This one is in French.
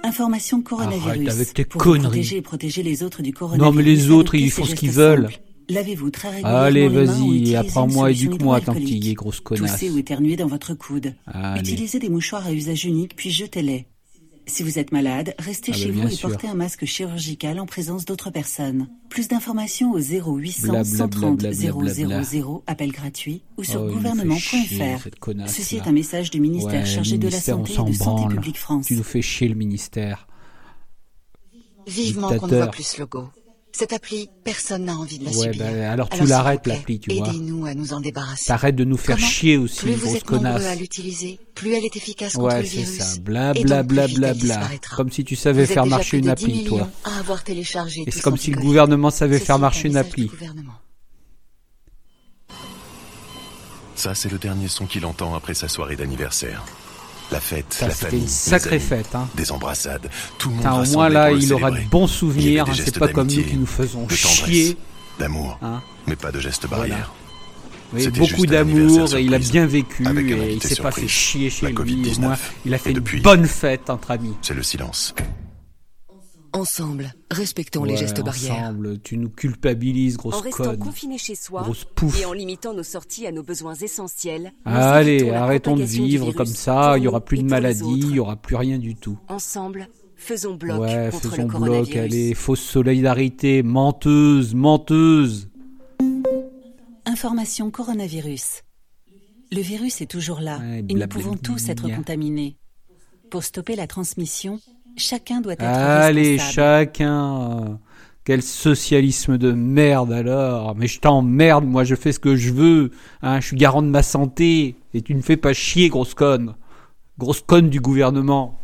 Information Arrête coronavirus. avec tes Pour vous conneries. protéger et protéger les autres du coronavirus. Non, mais les autres, adoptez ils ces font ce qu'ils gestes veulent. simples. Lavez-vous très régulièrement Allez, les mains ou vas-y, utilisez apprends-moi, une solution éduque-moi, tant hydroalcoolique. petit, grosse connasse. Toussez ou éternuez dans votre coude. Allez. Utilisez des mouchoirs à usage unique, puis jetez-les. Si vous êtes malade, restez chez bien vous et sûr. portez un masque chirurgical en présence d'autres personnes. Plus d'informations au 0800 Blablabla, 130 blablabla. 000, appel gratuit, ou sur Oh, il me fait chier, gouvernement.fr. cette connasse, Ceci là. est un message du ministère Ouais, chargé de la ministère, Santé on et de s'en Santé branle. publique France. Tu nous fais chier, le ministère. Vivement qu'on ne Dictateur. voit plus ce logo. Cette appli, personne n'a envie de la Ouais, subir. alors tu s'il l'arrêtes, vous plaît, l'appli, tu vois. Aidez-nous à nous en débarrasser. T'arrêtes de nous faire Comment chier aussi, Plus vous grosse êtes nombreux connasse. à l'utiliser, plus elle est efficace contre Ouais, le c'est virus. ça. Bla, Et donc, bla, plus bla, vite bla, elle bla. disparaîtra. Comme si tu savais Vous êtes faire déjà marcher plus une de appli, 10 toi. millions à avoir téléchargé Et tous c'est comme sans si le déconner. gouvernement savait Ceci faire est un marcher une message appli. du gouvernement. Ça, c'est le dernier son qu'il entend après sa soirée d'anniversaire. La fête, Ça, la c'était famille, une sacrée les amis, fête, hein. des embrassades, tout le monde Putain, au rassemblé moins là, pour le il aura de célébrer. bons Il y souvenirs, avait hein. des C'est gestes pas comme nous d'amitié, qui nous faisons de chier. tendresse, d'amour, Hein. mais pas de gestes barrières. Oui, C'était beaucoup juste un d'amour, anniversaire et il a surprise, bien vécu, avec un et il invité s'est pas fait surprise, chier chez la lui. Covid-19. Au moins, il a fait Et une depuis, bonne fête entre amis. c'est le silence. Ensemble, respectons les Ouais, gestes barrières. ensemble, tu nous culpabilises, En grosse restant conne. confinés chez soi Grosse pouffe. et en limitant nos sorties à nos besoins essentiels, nous Allez, évitons la arrêtons de propagation du vivre virus comme pour ça, il y nous aura plus et de pour les maladies, il autres. y aura plus rien du tout. Ensemble, faisons bloc Ouais, contre faisons le bloc, coronavirus. allez, fausse solidarité, menteuse, menteuse. Information coronavirus. Le virus est toujours là Ouais, et nous blablabla. pouvons tous être contaminés. Pour stopper la transmission, chacun doit être Allez, responsable. chacun. Quel socialisme de merde alors. Mais je t'emmerde, moi je fais ce que je veux. Hein, je suis garant de ma santé. Et tu ne fais pas chier, grosse conne. Grosse conne du gouvernement.